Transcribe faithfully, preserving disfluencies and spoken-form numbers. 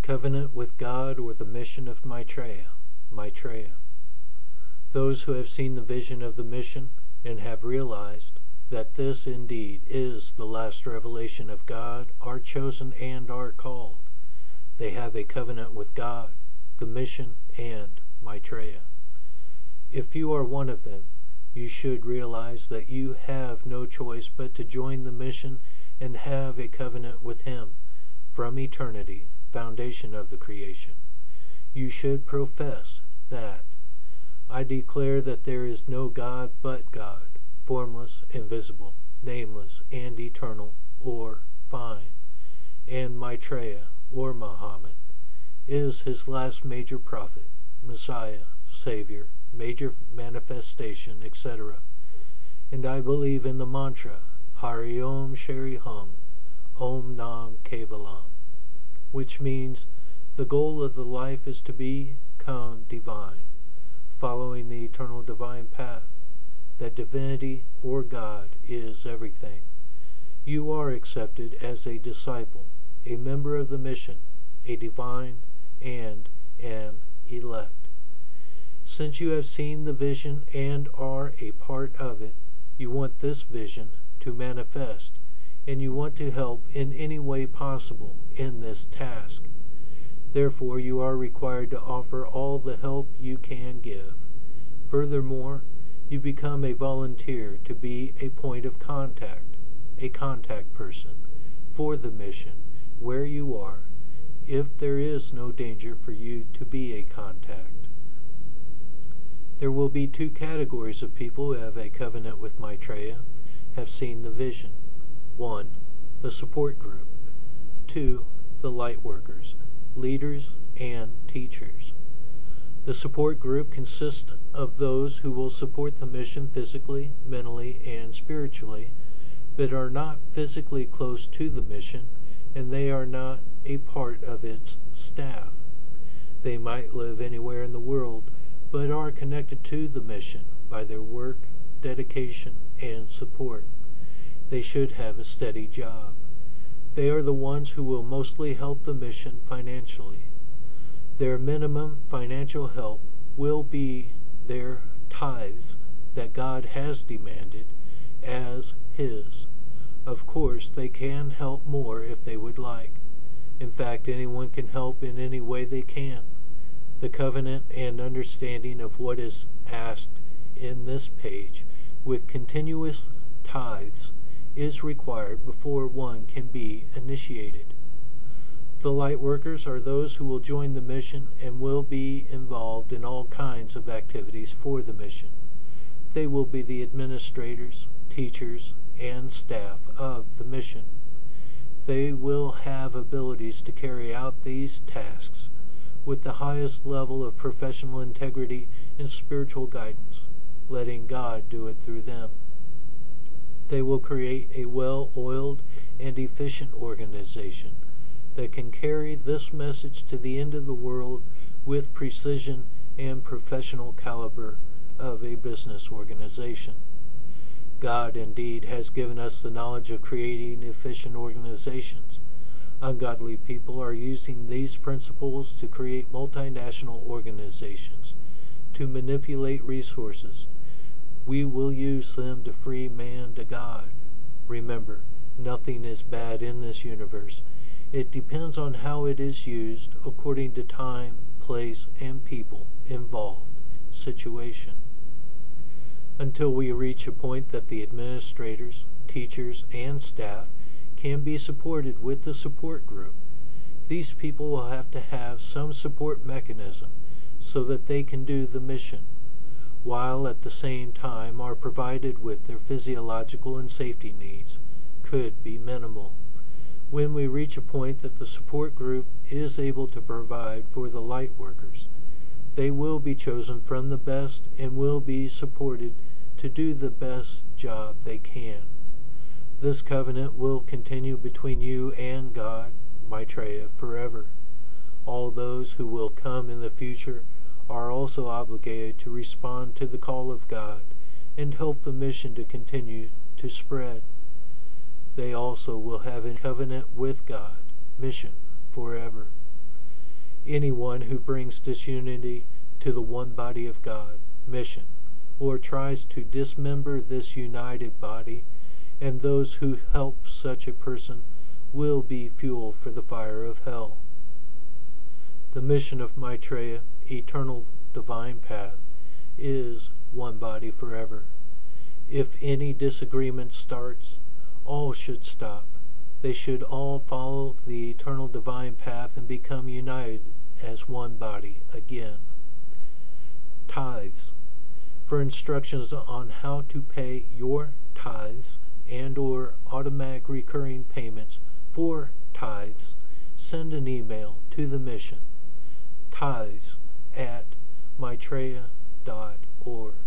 Covenant with God or the mission of Maitreya. Maitreya. Those who have seen the vision of the mission and have realized that this indeed is the last revelation of God are chosen and are called. They have a covenant with God, the mission, and Maitreya. If you are one of them, you should realize that you have no choice but to join the mission and have a covenant with Him from eternity, foundation of the creation. You should profess that I declare that there is no God but God, formless, invisible, nameless, and eternal, or fine, and Maitreya, or Muhammad, is his last major prophet, Messiah, Savior, major manifestation, et cetera. And I believe in the mantra, Hari Om Shri Hum, Om Nam Kevalam, which means the goal of the life is to become divine, following the eternal divine path, that divinity or God is everything. You are accepted as a disciple, a member of the mission, a divine, and an elect. Since you have seen the vision and are a part of it, you want this vision to manifest, and you want to help in any way possible in this task. Therefore, you are required to offer all the help you can give. Furthermore, you become a volunteer to be a point of contact, a contact person for the mission where you are, if there is no danger for you to be a contact. There will be two categories of people who have a covenant with Maitreya, have seen the vision. One, the support group. Two, the light workers, leaders, and teachers. The support group consists of those who will support the mission physically, mentally, and spiritually, but are not physically close to the mission, and they are not a part of its staff. They might live anywhere in the world, but are connected to the mission by their work, dedication, and support. They should have a steady job. They are the ones who will mostly help the mission financially. Their minimum financial help will be their tithes that God has demanded as His. Of course, they can help more if they would like. In fact, anyone can help in any way they can. The covenant and understanding of what is asked in this page with continuous tithes is required before one can be initiated. The light workers are those who will join the mission and will be involved in all kinds of activities for the mission. They will be the administrators, teachers, and staff of the mission. They will have abilities to carry out these tasks with the highest level of professional integrity and spiritual guidance, letting God do it through them. They will create a well-oiled and efficient organization that can carry this message to the end of the world with precision and professional caliber of a business organization. God indeed has given us the knowledge of creating efficient organizations. Ungodly people are using these principles to create multinational organizations, to manipulate resources. We will use them to free man to God. Remember, nothing is bad in this universe. It depends on how it is used according to time, place, and people involved, situation. Until we reach a point that the administrators, teachers, and staff can be supported with the support group, these people will have to have some support mechanism so that they can do the mission, while at the same time are provided with their physiological and safety needs, could be minimal. When we reach a point that the support group is able to provide for the light workers, they will be chosen from the best and will be supported to do the best job they can. This covenant will continue between you and God, Maitreya, forever. All those who will come in the future are also obligated to respond to the call of God and help the mission to continue to spread. They also will have a covenant with God, mission, forever. Anyone who brings disunity to the one body of God mission, or tries to dismember this united body, and those who help such a person will be fuel for the fire of hell. The mission of Maitreya, eternal divine path, is one body forever. If any disagreement starts, all should stop. They should all follow the eternal divine path and become united as one body again. Tithes. For instructions on how to pay your tithes and or automatic recurring payments for tithes, send an email to the mission, tithes at maitreya dot org.